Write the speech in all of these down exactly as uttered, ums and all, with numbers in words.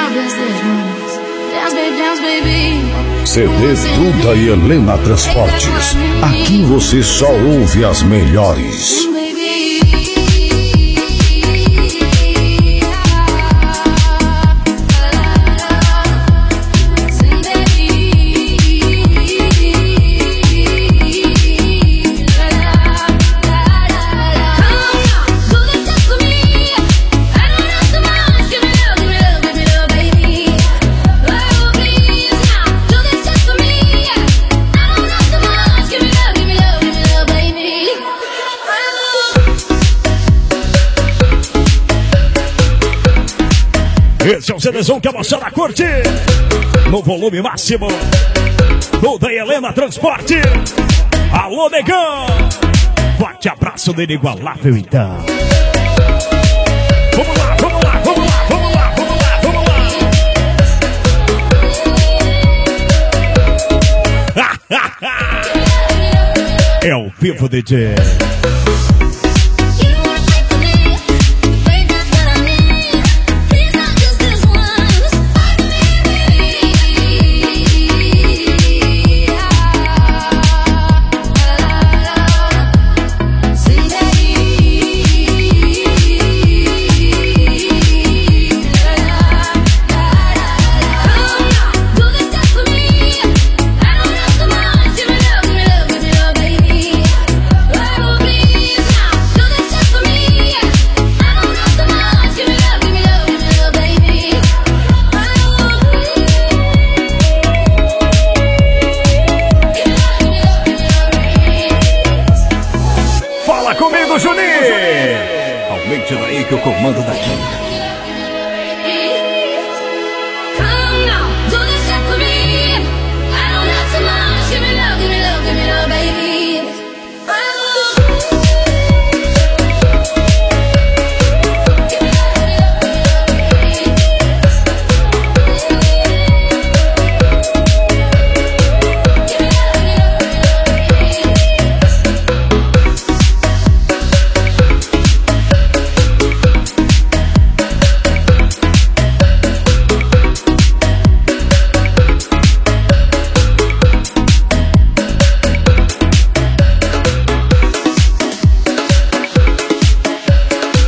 C D Duda e Helena Transportes. Aqui você só ouve as melhores. Esse é o CDzão que a moçada curte no volume máximo. Duda e Helena Transporte. Alô, negão. Forte abraço do inigualável, então. Vamos lá, vamos lá, vamos lá, vamos lá, vamos lá, vamos lá. É o Vivo D J. Aumente daí que eu comando daqui.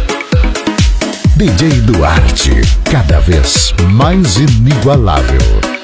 D J Duarte, cada vez mais inigualável.